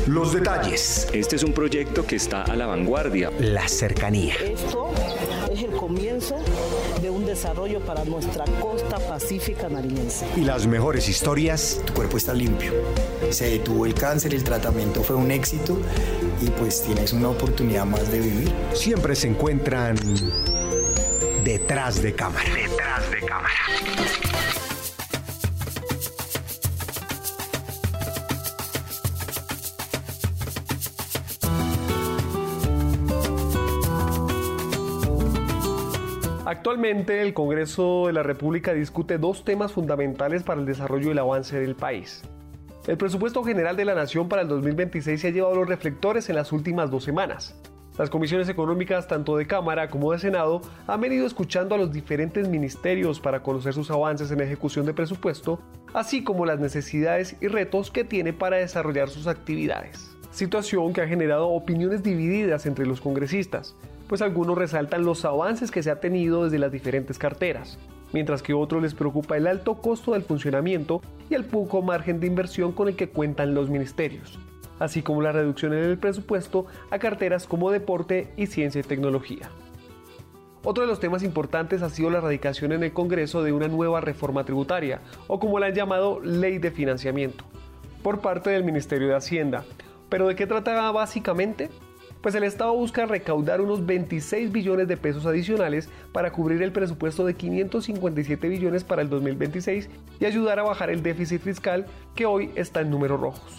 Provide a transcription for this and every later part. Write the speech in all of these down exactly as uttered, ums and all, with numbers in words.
Los detalles. Este es un proyecto que está a la vanguardia. La cercanía. Esto es el comienzo de un desarrollo para nuestra costa pacífica nariñense. Y las mejores historias. Tu cuerpo está limpio. Se detuvo el cáncer, el tratamiento fue un éxito y pues tienes una oportunidad más de vivir. Siempre se encuentran detrás de cámara. Detrás de cámara. Actualmente, el Congreso de la República discute dos temas fundamentales para el desarrollo y el avance del país. El presupuesto general de la Nación para el dos mil veintiséis se ha llevado los reflectores en las últimas dos semanas. Las comisiones económicas, tanto de Cámara como de Senado, han venido escuchando a los diferentes ministerios para conocer sus avances en ejecución de presupuesto, así como las necesidades y retos que tiene para desarrollar sus actividades. Situación que ha generado opiniones divididas entre los congresistas, pues algunos resaltan los avances que se ha tenido desde las diferentes carteras, mientras que a otros les preocupa el alto costo del funcionamiento y el poco margen de inversión con el que cuentan los ministerios, así como la reducción en el presupuesto a carteras como deporte y ciencia y tecnología. Otro de los temas importantes ha sido la radicación en el Congreso de una nueva reforma tributaria, o como la han llamado Ley de Financiamiento, por parte del Ministerio de Hacienda. ¿Pero de qué trata básicamente? Pues el Estado busca recaudar unos veintiséis billones de pesos adicionales para cubrir el presupuesto de quinientos cincuenta y siete billones para el dos mil veintiséis y ayudar a bajar el déficit fiscal que hoy está en números rojos.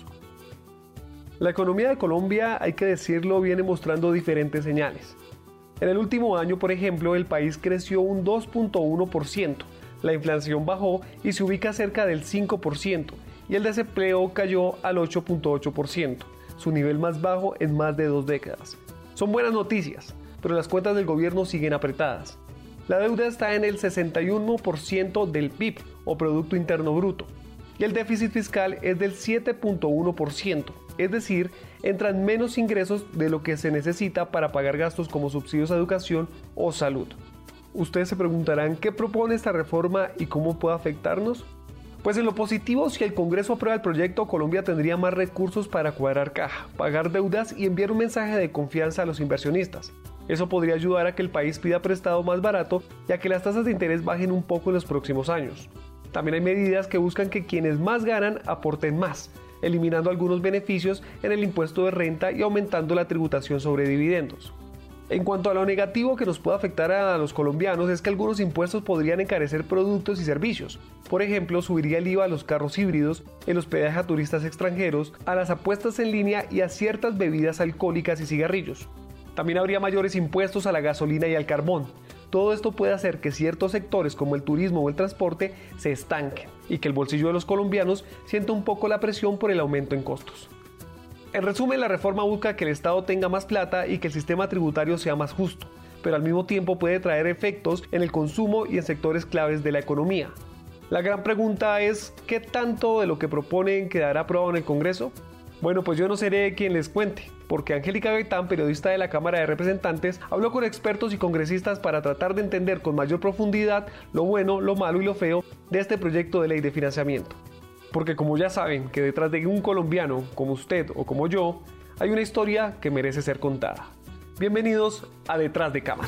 La economía de Colombia, hay que decirlo, viene mostrando diferentes señales. En el último año, por ejemplo, el país creció un dos punto uno por ciento, la inflación bajó y se ubica cerca del cinco por ciento y el desempleo cayó al ocho punto ocho por ciento. Su nivel más bajo en más de dos décadas. Son buenas noticias, pero las cuentas del gobierno siguen apretadas. La deuda está en el sesenta y uno por ciento del P I B o Producto Interno Bruto y el déficit fiscal es del siete punto uno por ciento, es decir, entran menos ingresos de lo que se necesita para pagar gastos como subsidios a educación o salud. Ustedes se preguntarán qué propone esta reforma y cómo puede afectarnos. Pues en lo positivo, si el Congreso aprueba el proyecto, Colombia tendría más recursos para cuadrar caja, pagar deudas y enviar un mensaje de confianza a los inversionistas. Eso podría ayudar a que el país pida prestado más barato y a que las tasas de interés bajen un poco en los próximos años. También hay medidas que buscan que quienes más ganan aporten más, eliminando algunos beneficios en el impuesto de renta y aumentando la tributación sobre dividendos. En cuanto a lo negativo que nos puede afectar a los colombianos es que algunos impuestos podrían encarecer productos y servicios. Por ejemplo, subiría el I V A a los carros híbridos, el hospedaje a turistas extranjeros, a las apuestas en línea y a ciertas bebidas alcohólicas y cigarrillos. También habría mayores impuestos a la gasolina y al carbón. Todo esto puede hacer que ciertos sectores como el turismo o el transporte se estanquen y que el bolsillo de los colombianos sienta un poco la presión por el aumento en costos. En resumen, la reforma busca que el Estado tenga más plata y que el sistema tributario sea más justo, pero al mismo tiempo puede traer efectos en el consumo y en sectores claves de la economía. La gran pregunta es, ¿qué tanto de lo que proponen quedará aprobado en el Congreso? Bueno, pues yo no seré quien les cuente, porque Angélica Gaitán, periodista de la Cámara de Representantes, habló con expertos y congresistas para tratar de entender con mayor profundidad lo bueno, lo malo y lo feo de este proyecto de ley de financiamiento. Porque como ya saben que detrás de un colombiano como usted o como yo, hay una historia que merece ser contada. Bienvenidos a Detrás de Cámara.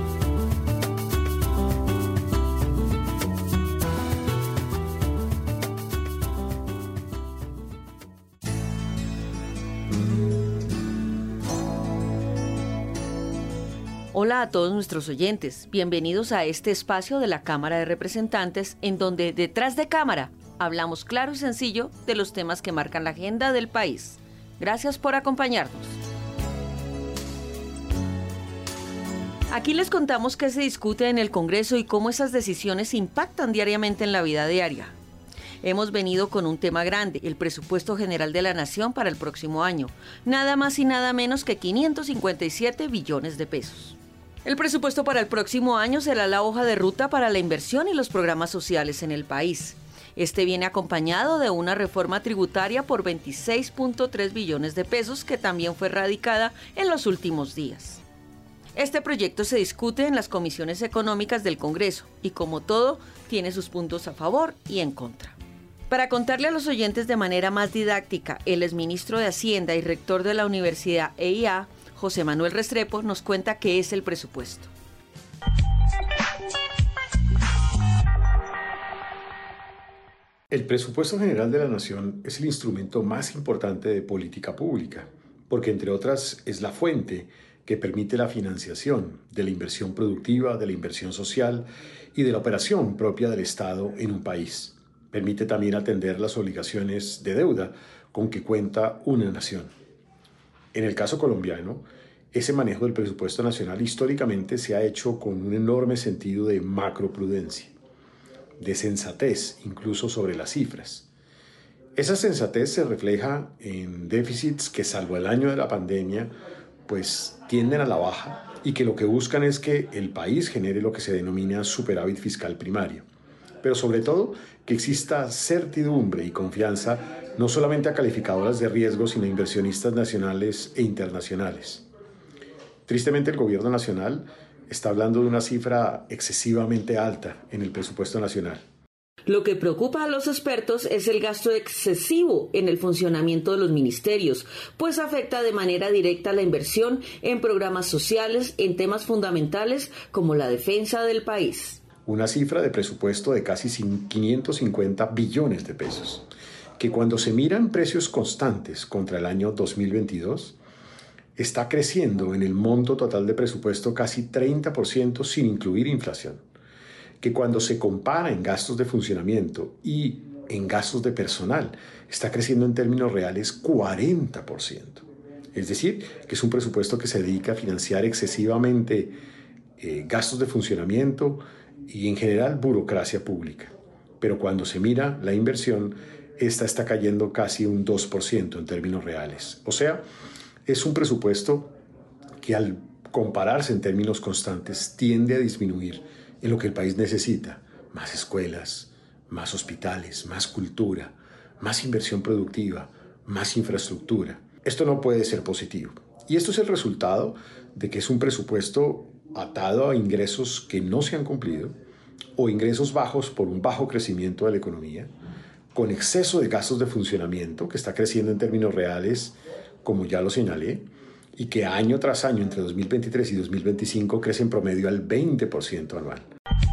Hola a todos nuestros oyentes, bienvenidos a este espacio de la Cámara de Representantes en donde Detrás de Cámara hablamos claro y sencillo de los temas que marcan la agenda del país. Gracias por acompañarnos. Aquí les contamos qué se discute en el Congreso y cómo esas decisiones impactan diariamente en la vida diaria. Hemos venido con un tema grande, el presupuesto general de la Nación para el próximo año, nada más y nada menos que quinientos cincuenta y siete billones de pesos. El presupuesto para el próximo año será la hoja de ruta para la inversión y los programas sociales en el país. Este viene acompañado de una reforma tributaria por veintiséis punto tres billones de pesos que también fue radicada en los últimos días. Este proyecto se discute en las comisiones económicas del Congreso y, como todo, tiene sus puntos a favor y en contra. Para contarle a los oyentes de manera más didáctica, el exministro de Hacienda y rector de la Universidad E I A, José Manuel Restrepo, nos cuenta qué es el presupuesto. El presupuesto general de la Nación es el instrumento más importante de política pública, porque entre otras es la fuente que permite la financiación de la inversión productiva, de la inversión social y de la operación propia del Estado en un país. Permite también atender las obligaciones de deuda con que cuenta una nación. En el caso colombiano, ese manejo del presupuesto nacional históricamente se ha hecho con un enorme sentido de macroprudencia, de sensatez incluso sobre las cifras. Esa sensatez se refleja en déficits que, salvo el año de la pandemia, pues tienden a la baja y que lo que buscan es que el país genere lo que se denomina superávit fiscal primario. Pero sobre todo, que exista certidumbre y confianza no solamente a calificadoras de riesgo, sino a inversionistas nacionales e internacionales. Tristemente, el gobierno nacional está hablando de una cifra excesivamente alta en el presupuesto nacional. Lo que preocupa a los expertos es el gasto excesivo en el funcionamiento de los ministerios, pues afecta de manera directa la inversión en programas sociales, en temas fundamentales como la defensa del país. Una cifra de presupuesto de casi quinientos cincuenta billones de pesos, que cuando se miran precios constantes contra el año dos mil veintidós, está creciendo en el monto total de presupuesto casi treinta por ciento sin incluir inflación, que cuando se compara en gastos de funcionamiento y en gastos de personal, está creciendo en términos reales cuarenta por ciento. Es decir, que es un presupuesto que se dedica a financiar excesivamente eh, gastos de funcionamiento y en general burocracia pública. Pero cuando se mira la inversión, esta está cayendo casi un dos por ciento en términos reales. O sea, es un presupuesto que al compararse en términos constantes tiende a disminuir en lo que el país necesita: más escuelas, más hospitales, más cultura, más inversión productiva, más infraestructura. Esto no puede ser positivo. Y esto es el resultado de que es un presupuesto atado a ingresos que no se han cumplido o ingresos bajos por un bajo crecimiento de la economía, con exceso de gastos de funcionamiento que está creciendo en términos reales, como ya lo señalé, y que año tras año, entre dos mil veintitrés y dos mil veinticinco, crece en promedio al veinte por ciento anual.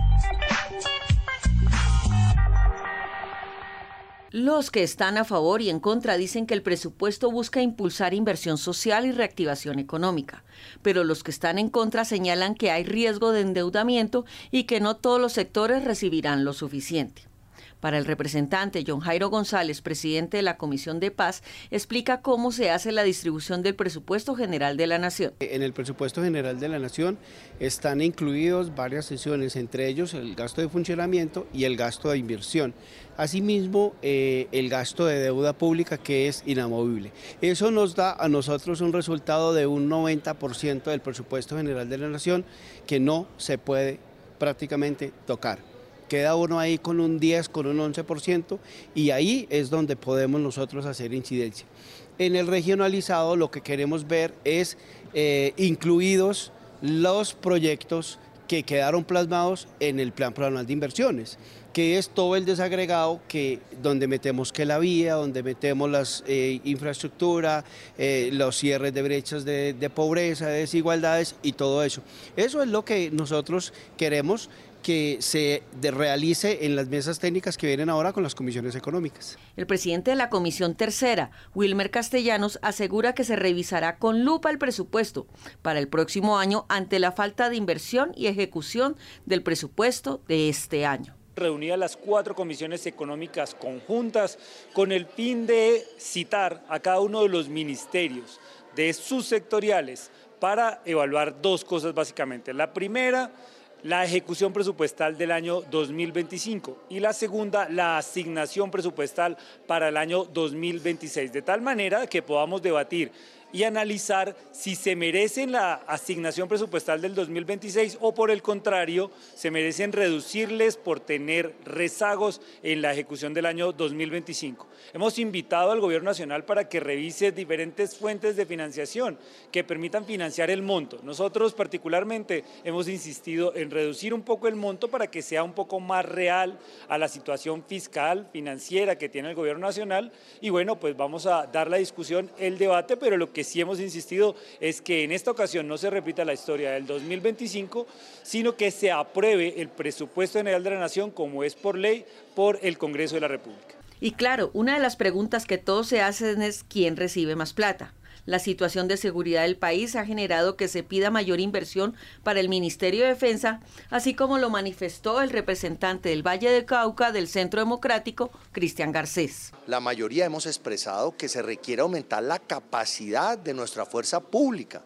Los que están a favor y en contra dicen que el presupuesto busca impulsar inversión social y reactivación económica, pero los que están en contra señalan que hay riesgo de endeudamiento y que no todos los sectores recibirán lo suficiente. Para el representante John Jairo González, presidente de la Comisión de Paz, explica cómo se hace la distribución del presupuesto general de la Nación. En el presupuesto general de la Nación están incluidos varias secciones, entre ellos el gasto de funcionamiento y el gasto de inversión. Asimismo, eh, el gasto de deuda pública, que es inamovible. Eso nos da a nosotros un resultado de un noventa por ciento del presupuesto general de la Nación que no se puede prácticamente tocar. Queda uno ahí con un diez, con un once por ciento, y ahí es donde podemos nosotros hacer incidencia. En el regionalizado lo que queremos ver es eh, incluidos los proyectos que quedaron plasmados en el Plan Plurianual de Inversiones, que es todo el desagregado que, donde metemos que la vía, donde metemos las eh, infraestructura, eh, los cierres de brechas de, de pobreza, de desigualdades y todo eso. Eso es lo que nosotros queremos que se realice en las mesas técnicas que vienen ahora con las comisiones económicas. El presidente de la Comisión Tercera, Wilmer Castellanos, asegura que se revisará con lupa el presupuesto para el próximo año ante la falta de inversión y ejecución del presupuesto de este año. Reunidas las cuatro comisiones económicas conjuntas con el fin de citar a cada uno de los ministerios de subsectoriales para evaluar dos cosas básicamente. La primera, la ejecución presupuestal del año dos mil veinticinco y la segunda, la asignación presupuestal para el año dos mil veintiséis, de tal manera que podamos debatir y analizar si se merecen la asignación presupuestal del dos mil veintiséis o por el contrario, se merecen reducirles por tener rezagos en la ejecución del año dos mil veinticinco. Hemos invitado al Gobierno Nacional para que revise diferentes fuentes de financiación que permitan financiar el monto. Nosotros particularmente hemos insistido en reducir un poco el monto para que sea un poco más real a la situación fiscal, financiera que tiene el Gobierno Nacional y bueno, pues vamos a dar la discusión, el debate, pero lo que sí hemos insistido es que en esta ocasión no se repita la historia del dos mil veinticinco, sino que se apruebe el presupuesto general de la Nación como es por ley por el Congreso de la República. Y claro, una de las preguntas que todos se hacen es ¿quién recibe más plata? La situación de seguridad del país ha generado que se pida mayor inversión para el Ministerio de Defensa, así como lo manifestó el representante del Valle del Cauca del Centro Democrático, Cristian Garcés. La mayoría hemos expresado que se requiere aumentar la capacidad de nuestra fuerza pública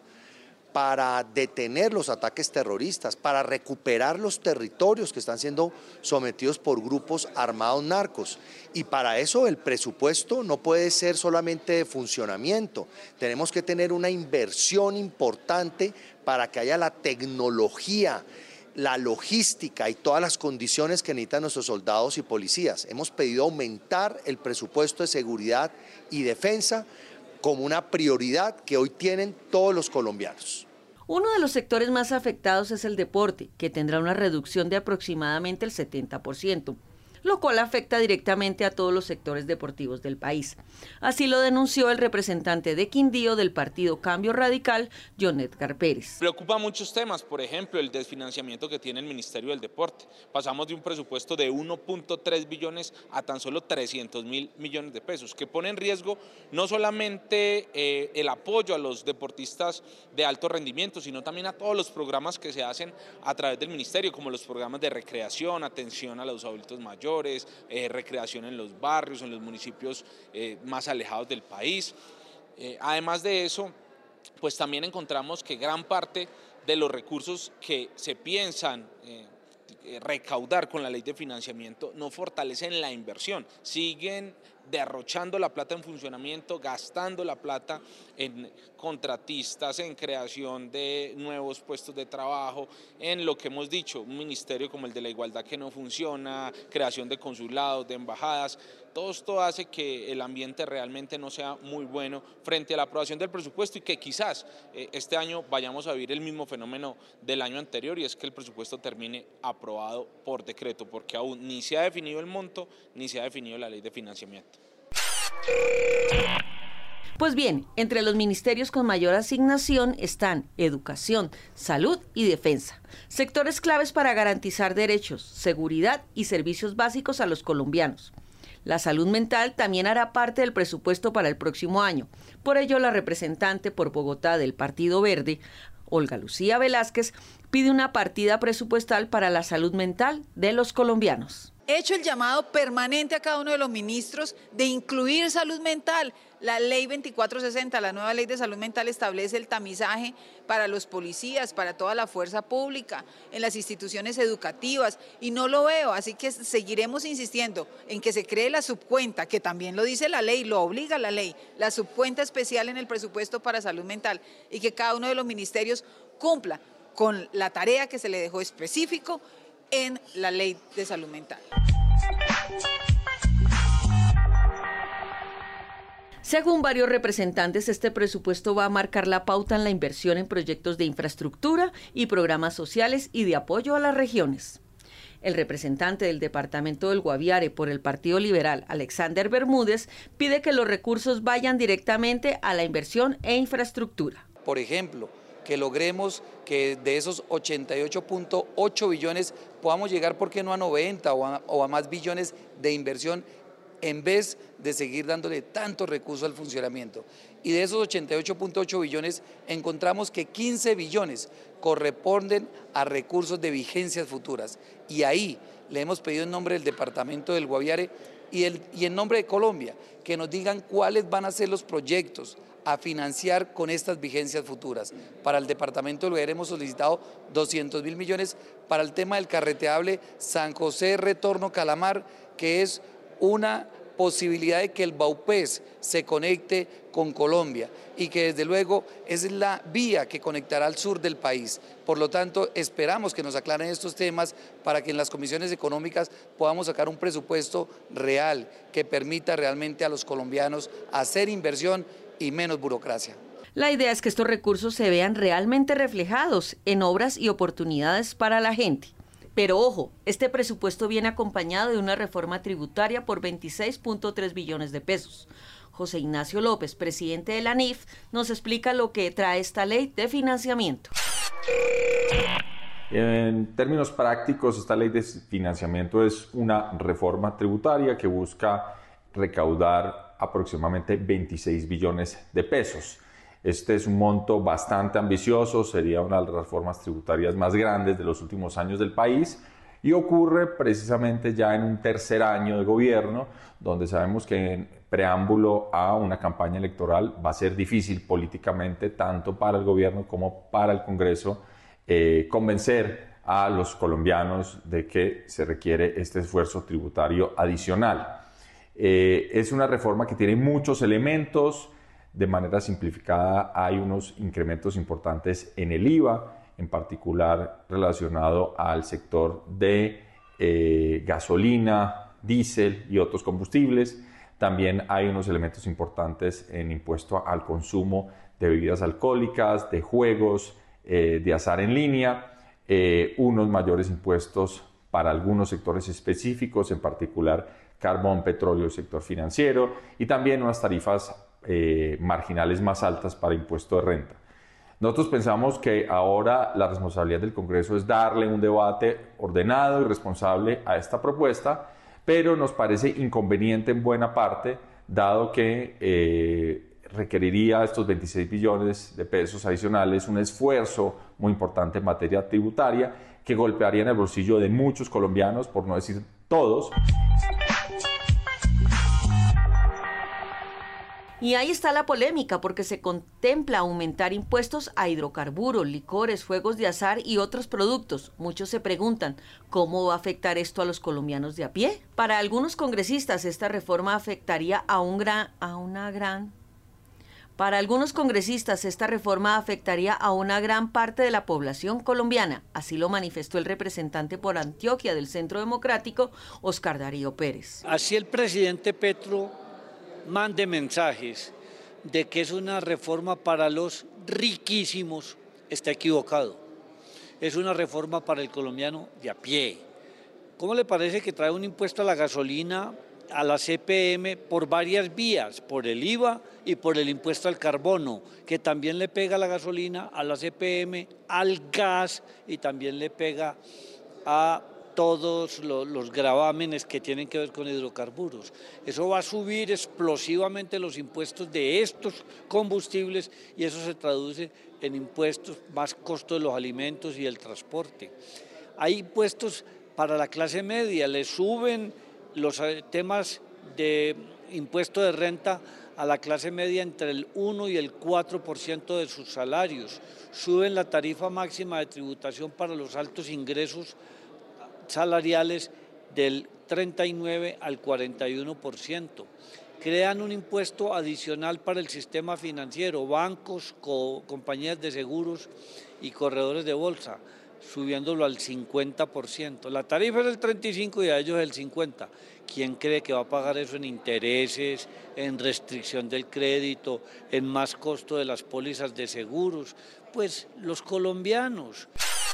para detener los ataques terroristas, para recuperar los territorios que están siendo sometidos por grupos armados narcos. Y para eso el presupuesto no puede ser solamente de funcionamiento, tenemos que tener una inversión importante para que haya la tecnología, la logística y todas las condiciones que necesitan nuestros soldados y policías. Hemos pedido aumentar el presupuesto de seguridad y defensa como una prioridad que hoy tienen todos los colombianos. Uno de los sectores más afectados es el deporte, que tendrá una reducción de aproximadamente el setenta por ciento, lo cual afecta directamente a todos los sectores deportivos del país. Así lo denunció el representante de Quindío del partido Cambio Radical, John Edgar Pérez. Preocupa muchos temas, por ejemplo, el desfinanciamiento que tiene el Ministerio del Deporte. Pasamos de un presupuesto de uno punto tres billones a tan solo trescientos mil millones de pesos, que pone en riesgo no solamente eh, el apoyo a los deportistas de alto rendimiento, sino también a todos los programas que se hacen a través del Ministerio, como los programas de recreación, atención a los adultos mayores, Eh, recreación en los barrios, en los municipios eh, más alejados del país. Eh, además de eso, pues también encontramos que gran parte de los recursos que se piensan eh, recaudar con la ley de financiamiento no fortalecen la inversión, siguen derrochando la plata en funcionamiento, gastando la plata en contratistas, en creación de nuevos puestos de trabajo, en lo que hemos dicho, un ministerio como el de la igualdad que no funciona, creación de consulados, de embajadas. Todo esto hace que el ambiente realmente no sea muy bueno frente a la aprobación del presupuesto y que quizás eh, este año vayamos a vivir el mismo fenómeno del año anterior, y es que el presupuesto termine aprobado por decreto, porque aún ni se ha definido el monto ni se ha definido la ley de financiamiento. Pues bien, entre los ministerios con mayor asignación están Educación, Salud y Defensa, sectores claves para garantizar derechos, seguridad y servicios básicos a los colombianos. La salud mental también hará parte del presupuesto para el próximo año. Por ello, la representante por Bogotá del Partido Verde, Olga Lucía Velázquez, pide una partida presupuestal para la salud mental de los colombianos. He hecho el llamado permanente a cada uno de los ministros de incluir salud mental. La ley veinticuatro sesenta, la nueva ley de salud mental, establece el tamizaje para los policías, para toda la fuerza pública, en las instituciones educativas, y no lo veo, así que seguiremos insistiendo en que se cree la subcuenta, que también lo dice la ley, lo obliga la ley, la subcuenta especial en el presupuesto para salud mental, y que cada uno de los ministerios cumpla con la tarea que se le dejó específico en la ley de salud mental. Según varios representantes, este presupuesto va a marcar la pauta en la inversión en proyectos de infraestructura y programas sociales y de apoyo a las regiones. El representante del departamento del Guaviare por el Partido Liberal, Alexander Bermúdez, pide que los recursos vayan directamente a la inversión e infraestructura. Por ejemplo, que logremos que de esos ochenta y ocho punto ocho billones podamos llegar, ¿por qué no a noventa o a, o a más billones de inversión, en vez de seguir dándole tantos recursos al funcionamiento? Y de esos ochenta y ocho punto ocho billones encontramos que quince billones corresponden a recursos de vigencias futuras, y ahí le hemos pedido en nombre del departamento del Guaviare y, el, y en nombre de Colombia que nos digan cuáles van a ser los proyectos a financiar con estas vigencias futuras. Para el departamento del Guaviare hemos solicitado doscientos mil millones para el tema del carreteable San José Retorno Calamar, que es una posibilidad de que el Baupés se conecte con Colombia y que desde luego es la vía que conectará al sur del país. Por lo tanto, esperamos que nos aclaren estos temas para que en las comisiones económicas podamos sacar un presupuesto real que permita realmente a los colombianos hacer inversión y menos burocracia. La idea es que estos recursos se vean realmente reflejados en obras y oportunidades para la gente. Pero ojo, este presupuesto viene acompañado de una reforma tributaria por veintiséis punto tres billones de pesos. José Ignacio López, presidente de la N I F, nos explica lo que trae esta ley de financiamiento. En términos prácticos, esta ley de financiamiento es una reforma tributaria que busca recaudar aproximadamente veintiséis billones de pesos. Este es un monto bastante ambicioso, sería una de las reformas tributarias más grandes de los últimos años del país y ocurre precisamente ya en un tercer año de gobierno, donde sabemos que en preámbulo a una campaña electoral va a ser difícil políticamente, tanto para el gobierno como para el Congreso, eh, convencer a los colombianos de que se requiere este esfuerzo tributario adicional. Eh, es una reforma que tiene muchos elementos. De manera simplificada, hay unos incrementos importantes en el I V A, en particular relacionado al sector de eh, gasolina, diésel y otros combustibles. También hay unos elementos importantes en impuesto al consumo de bebidas alcohólicas, de juegos, eh, de azar en línea, eh, unos mayores impuestos para algunos sectores específicos, en particular carbón, petróleo y sector financiero, y también unas tarifas Eh, marginales más altas para impuesto de renta. Nosotros pensamos que ahora la responsabilidad del Congreso es darle un debate ordenado y responsable a esta propuesta, pero nos parece inconveniente en buena parte, dado que eh, requeriría estos veintiséis billones de pesos adicionales, un esfuerzo muy importante en materia tributaria que golpearía en el bolsillo de muchos colombianos, por no decir todos. Y ahí está la polémica, porque se contempla aumentar impuestos a hidrocarburos, licores, juegos de azar y otros productos. Muchos se preguntan, ¿cómo va a afectar esto a los colombianos de a pie? Para algunos congresistas, esta reforma afectaría a, un gran, a una gran... Para algunos congresistas, esta reforma afectaría a una gran parte de la población colombiana. Así lo manifestó el representante por Antioquia del Centro Democrático, Oscar Darío Pérez. Así el presidente Petro mande mensajes de que es una reforma para los riquísimos, está equivocado. Es una reforma para el colombiano de a pie. ¿Cómo le parece que trae un impuesto a la gasolina, a la C P M, por varias vías, por el I V A y por el impuesto al carbono, que también le pega a la gasolina, a la C P M, al gas y también le pega a todos los, los gravámenes que tienen que ver con hidrocarburos? Eso va a subir explosivamente los impuestos de estos combustibles y eso se traduce en impuestos, más costo de los alimentos y el transporte. Hay impuestos para la clase media, le suben los temas de impuesto de renta a la clase media entre el uno y el cuatro por ciento de sus salarios, suben la tarifa máxima de tributación para los altos ingresos salariales del treinta y nueve al cuarenta y uno por ciento. Crean un impuesto adicional para el sistema financiero, bancos, co- compañías de seguros y corredores de bolsa, subiéndolo al cincuenta por ciento. La tarifa es el treinta y cinco por ciento y a ellos el cincuenta por ciento. ¿Quién cree que va a pagar eso en intereses, en restricción del crédito, en más costo de las pólizas de seguros? Pues los colombianos.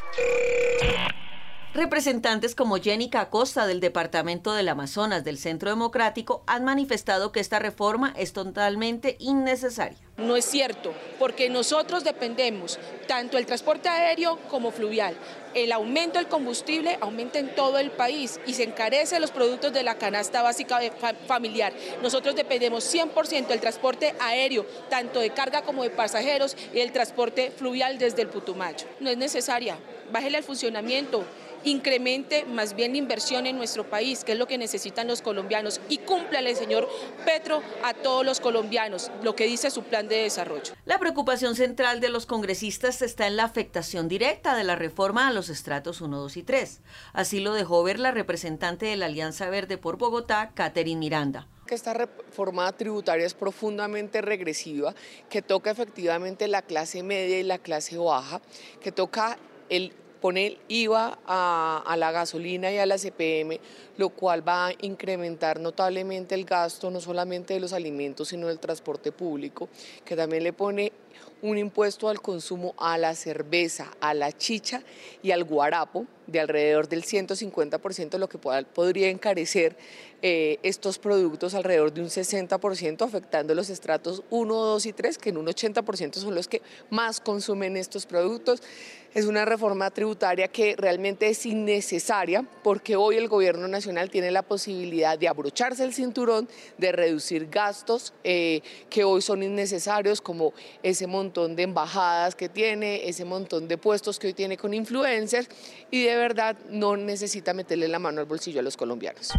Representantes como Jenica Acosta del Departamento del Amazonas del Centro Democrático han manifestado que esta reforma es totalmente innecesaria. No es cierto, porque nosotros dependemos tanto del transporte aéreo como fluvial. El aumento del combustible aumenta en todo el país y se encarecen los productos de la canasta básica familiar. Nosotros dependemos cien por ciento del transporte aéreo, tanto de carga como de pasajeros, y el transporte fluvial desde el Putumayo. No es necesaria, bájele al funcionamiento, incremente más bien la inversión en nuestro país, que es lo que necesitan los colombianos, y cúmplale, señor Petro, a todos los colombianos lo que dice su plan de desarrollo. La preocupación central de los congresistas está en la afectación directa de la reforma a los estratos uno, dos y tres. Así lo dejó ver la representante de la Alianza Verde por Bogotá, Catherine Miranda. que esta reforma tributaria es profundamente regresiva, que toca efectivamente la clase media y la clase baja, que toca el poner I V A a, a la gasolina y a la C P M, lo cual va a incrementar notablemente el gasto no solamente de los alimentos, sino del transporte público, que también le pone un impuesto al consumo a la cerveza, a la chicha y al guarapo de alrededor del ciento cincuenta por ciento, lo que podría encarecer eh, estos productos alrededor de un sesenta por ciento, afectando los estratos uno, dos y tres, que en un ochenta por ciento son los que más consumen estos productos. Es una reforma tributaria que realmente es innecesaria porque hoy el gobierno nacional tiene la posibilidad de abrocharse el cinturón, de reducir gastos eh, que hoy son innecesarios, como ese montón de embajadas que tiene, ese montón de puestos que hoy tiene con influencers, y de verdad no necesita meterle la mano al bolsillo a los colombianos.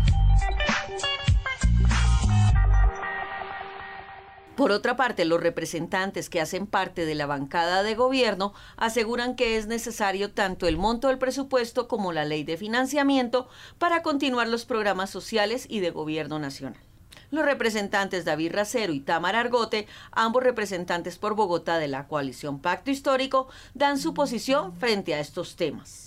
Por otra parte, los representantes que hacen parte de la bancada de gobierno aseguran que es necesario tanto el monto del presupuesto como la ley de financiamiento para continuar los programas sociales y de gobierno nacional. Los representantes David Racero y Tamara Argote, ambos representantes por Bogotá de la coalición Pacto Histórico, dan su posición frente a estos temas.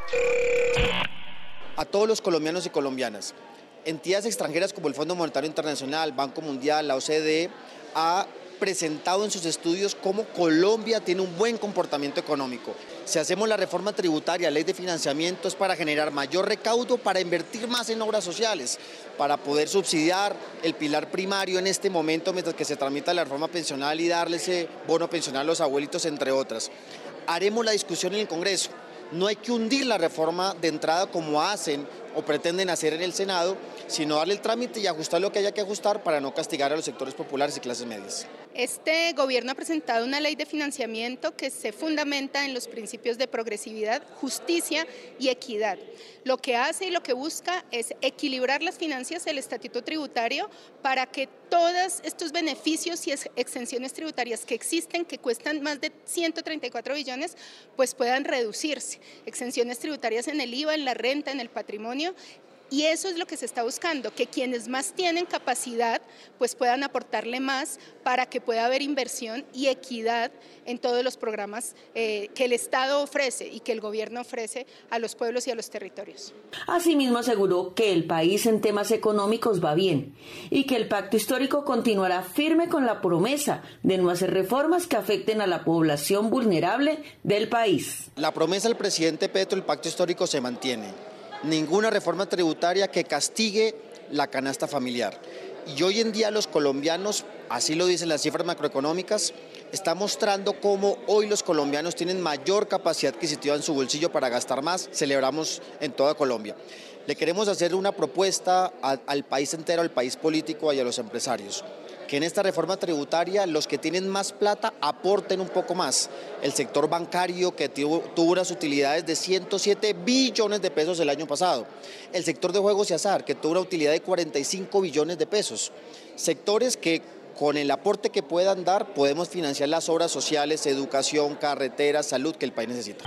A todos los colombianos y colombianas, entidades extranjeras como el Fondo Monetario Internacional, Banco Mundial, la O C D E, ha presentado en sus estudios cómo Colombia tiene un buen comportamiento económico. Si hacemos la reforma tributaria, ley de financiamiento, es para generar mayor recaudo, para invertir más en obras sociales, para poder subsidiar el pilar primario en este momento mientras que se tramita la reforma pensional y darle ese bono pensional a los abuelitos, entre otras. Haremos la discusión en el Congreso. No hay que hundir la reforma de entrada como hacen o pretenden hacer en el Senado, sino darle el trámite y ajustar lo que haya que ajustar para no castigar a los sectores populares y clases medias. Este gobierno ha presentado una ley de financiamiento que se fundamenta en los principios de progresividad, justicia y equidad. Lo que hace y lo que busca es equilibrar las finanzas del estatuto tributario para que todos estos beneficios y exenciones tributarias que existen, que cuestan más de ciento treinta y cuatro billones, pues puedan reducirse. Exenciones tributarias en el I V A, en la renta, en el patrimonio. Y eso es lo que se está buscando, que quienes más tienen capacidad pues puedan aportarle más para que pueda haber inversión y equidad en todos los programas eh, que el Estado ofrece y que el gobierno ofrece a los pueblos y a los territorios. Asimismo aseguró que el país en temas económicos va bien y que el Pacto Histórico continuará firme con la promesa de no hacer reformas que afecten a la población vulnerable del país. La promesa del presidente Petro, el Pacto Histórico se mantiene. Ninguna reforma tributaria que castigue la canasta familiar. Y hoy en día los colombianos, así lo dicen las cifras macroeconómicas, está mostrando cómo hoy los colombianos tienen mayor capacidad adquisitiva en su bolsillo para gastar más. Celebramos en toda Colombia. Le queremos hacer una propuesta a, al país entero, al país político y a los empresarios, que en esta reforma tributaria los que tienen más plata aporten un poco más. El sector bancario, que tuvo, tuvo unas utilidades de ciento siete billones de pesos el año pasado. El sector de juegos y azar, que tuvo una utilidad de cuarenta y cinco billones de pesos. Sectores que con el aporte que puedan dar podemos financiar las obras sociales, educación, carreteras, salud que el país necesita.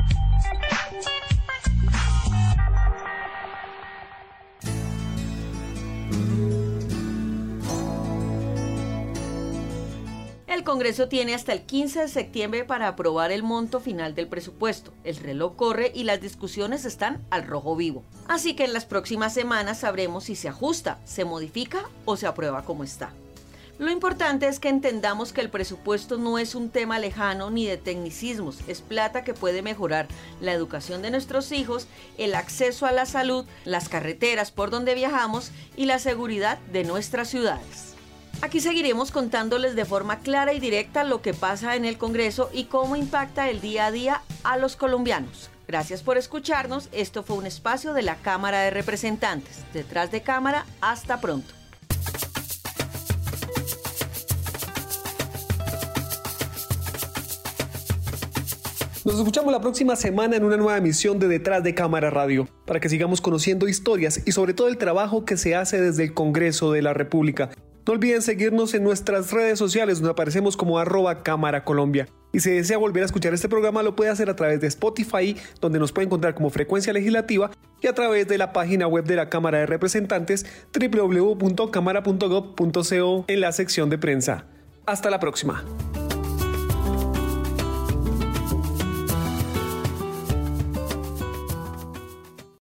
El Congreso tiene hasta el quince de septiembre para aprobar el monto final del presupuesto. El reloj corre y las discusiones están al rojo vivo. Así que en las próximas semanas sabremos si se ajusta, se modifica o se aprueba como está. Lo importante es que entendamos que el presupuesto no es un tema lejano ni de tecnicismos, es plata que puede mejorar la educación de nuestros hijos, el acceso a la salud, las carreteras por donde viajamos y la seguridad de nuestras ciudades. Aquí seguiremos contándoles de forma clara y directa lo que pasa en el Congreso y cómo impacta el día a día a los colombianos. Gracias por escucharnos. Esto fue un espacio de la Cámara de Representantes. Detrás de cámara, hasta pronto. Nos escuchamos la próxima semana en una nueva emisión de Detrás de Cámara Radio, para que sigamos conociendo historias y sobre todo el trabajo que se hace desde el Congreso de la República. No olviden seguirnos en nuestras redes sociales donde aparecemos como arroba Cámara Colombia. Y si desea volver a escuchar este programa lo puede hacer a través de Spotify, donde nos puede encontrar como Frecuencia Legislativa, y a través de la página web de la Cámara de Representantes doble u doble u doble u punto cámara punto gov punto co en la sección de prensa. Hasta la próxima.